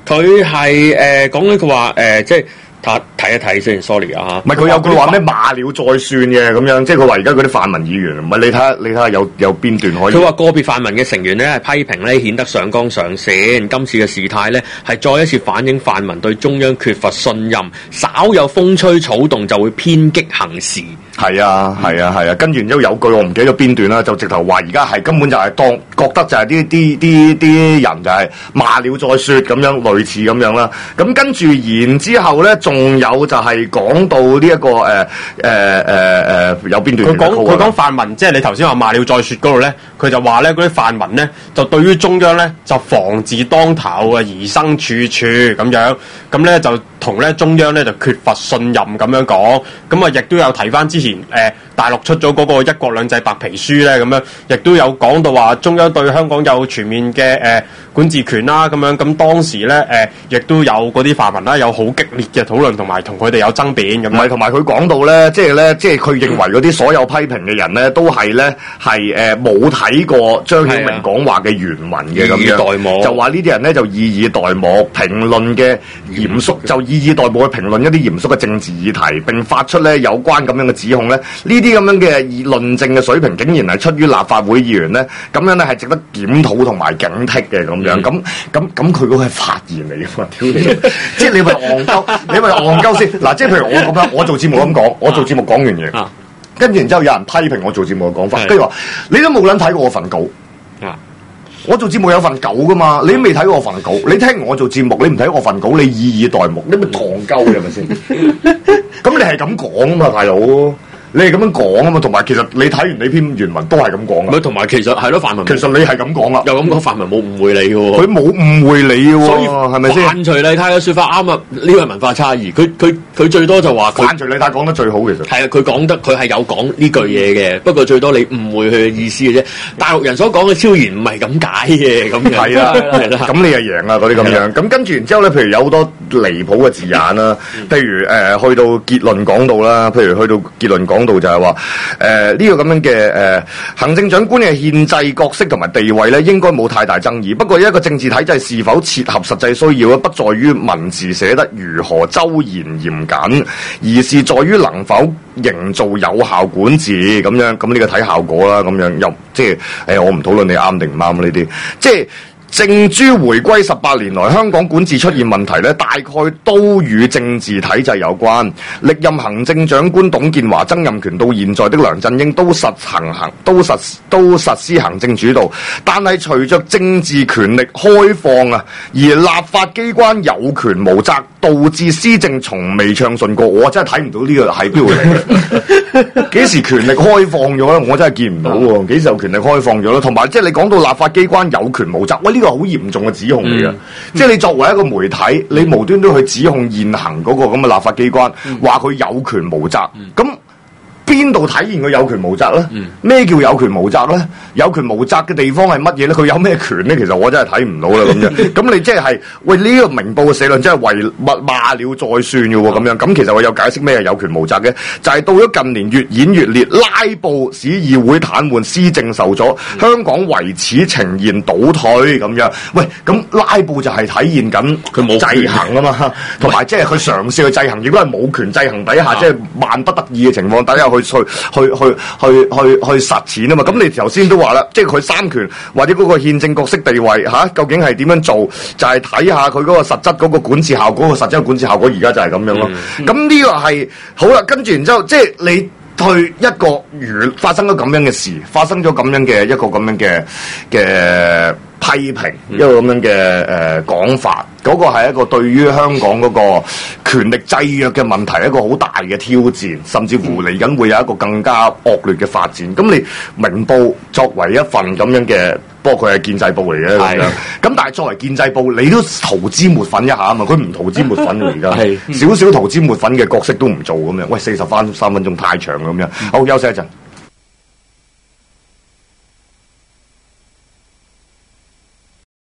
佢係誒講緊佢話誒即係。睇睇一睇先 ，sorry 啊， 唔係佢有句話咩馬了再算嘅咁樣，即係佢話而家嗰啲泛民議員，唔係你睇下你睇下有有邊段可以？ 佢話個別泛民嘅成員咧係批評咧顯得上綱上線，今次嘅事態咧係再一次反映泛民對中央缺乏信任，稍有風吹草動就會偏激行事。 係啊係啊係啊，跟住然之後有句我唔記得咗邊段啦，就直頭話而家係根本就係當覺得就係啲啲啲啲人就係馬了再說咁樣，類似咁樣啦。咁跟住然之後咧。仲有就係講到呢、這、一個誒誒誒誒有邊段？佢講佢講泛民，即係你頭先話馬了再說嗰度咧，佢就話咧嗰啲泛民咧就對於中央咧就防字當頭啊，疑生處處咁樣，咁咧就同咧中央咧就缺乏信任咁樣講，咁啊亦都有提翻之前誒、呃、大陸出咗嗰個一國兩制白皮書咧，咁樣亦都有講到話中央對香港有全面嘅誒、呃、管治權啦，咁樣咁當時咧誒亦都有嗰啲泛民啦，有好激烈嘅討論同埋同佢哋有爭辯咁。唔係，同埋佢講到咧，即係咧，即係佢認為嗰啲所有批評嘅人咧，都係咧係誒冇睇過張曉明講話嘅原文嘅咁樣，代幕就話呢啲人咧就以以代幕，評論嘅嚴肅就以以代幕去評論一啲嚴肅嘅政治議題，並發出咧有關咁樣嘅指控咧，呢啲咁樣嘅論證嘅水平，竟然係出於立法會議員咧，咁樣咧係值得檢討同埋警惕嘅咁樣。咁咁咁佢嗰個係發言嚟嘅嘛？屌你！即係你咪戇鳩，你咪戇鳩先。嗱，即係譬如我咁樣，我做節目咁講，我做節目講完嘢，啊、跟住然之後有人批評我做節目嘅講法，跟住話你都冇撚睇過我份稿。啊我做節目有份稿噶嘛，你都未睇過我份稿，你聽我做節目，你唔睇我份稿，你以以代目，你咪唐鳩嘅係咪先？咁你係咁講啊嘛，大佬。你係咁樣講啊嘛，同埋其實你睇完你篇原文都係咁講啊。 咪同埋其實係咯，泛民其實你係咁講啦， 又咁講泛民冇誤會你嘅喎。 佢冇誤會你嘅喎， 所以係咪先？ 范徐麗泰嘅説法啱啊，呢個係文化差異。佢佢佢最多就話范徐麗泰講得最好，其實係啊，佢講得佢係有講呢句嘢嘅，不過最多你誤會佢嘅意思嘅啫。大陸人所講嘅超然唔係咁解嘅，咁樣係啦係啦。咁你又贏啦嗰啲咁樣。咁跟住然之後咧，譬如有好多離譜嘅字眼啦，譬如誒、呃、去到結論講到啦，譬如去到結論講到就係話。誒、呃，呢、這個咁樣嘅誒、呃，行政長官嘅憲制角色同埋地位咧，應該冇太大爭議。不過一個政治體制是否切合實際需要咧，不在於文字寫得如何周延嚴謹，而是在於能否營造有效管治咁樣。咁呢個睇效果啦，咁樣又即係誒，我唔討論你啱定唔啱呢啲，即係。正諸回歸十八年來，香港管治出現問題咧，大概都與政治體制有關。歷任行政長官董建華、曾蔭權到現在的梁振英都實行行都實都實施行政主導，但係隨着政治權力開放啊，而立法機關有權無責，導致施政從未暢順過。我真係睇唔到呢個係邊度嚟嘅？幾時權力開放咗咧？我真係見唔到喎。幾時有權力開放咗咧？同埋即係你講到立法機關有權無責，喂呢個好嚴重嘅指控嚟嘅。嗯、即係你作為一個媒體，你無端端去指控現行嗰個咁嘅立法機關，話佢、嗯、有權無責，咁、嗯。邊度體現佢有權無責咧？咩、嗯、叫有權無責咧？有權無責嘅地方係乜嘢咧？佢有咩權咧？其實我真係睇唔到啦咁樣。咁你即係喂呢、這個明報嘅社論真係為罵罵了再算嘅喎咁樣。咁其實我有解釋咩係有權無責嘅，就係、是、到咗近年越演越烈，拉布使議會癱瘓，施政受阻，嗯、香港為此呈現倒退咁樣。喂，咁拉布就係體現緊佢冇制衡啊嘛，同埋即係佢嘗試去制衡，亦都係冇權制衡底下，即係、啊、萬不得已嘅情況底下去。去去去去去去實踐啊嘛！咁你頭先都話啦，即係佢三權或者嗰個憲政角色地位吓、啊，究竟係點樣做？就係、是、睇下佢嗰個實質嗰個管治效果，個實質嘅管治效果而家就係咁樣咯。咁呢、嗯、個係好啦，跟住然之後，即係你去一個如發生咗咁樣嘅事，發生咗咁樣嘅一個咁樣嘅嘅批評，嗯、一個咁樣嘅誒講法。嗰個係一個對於香港嗰個權力制約嘅問題，一個好大嘅挑戰，甚至乎嚟緊會有一個更加惡劣嘅發展。咁你明報作為一份咁樣嘅，不過佢係建制報嚟嘅咁樣。咁但係作為建制報，你都塗脂抹粉一下啊嘛！佢唔塗脂抹粉而家，少少塗脂抹粉嘅角色都唔做咁樣。喂，四十分三分鐘太長咁樣，好休息一陣。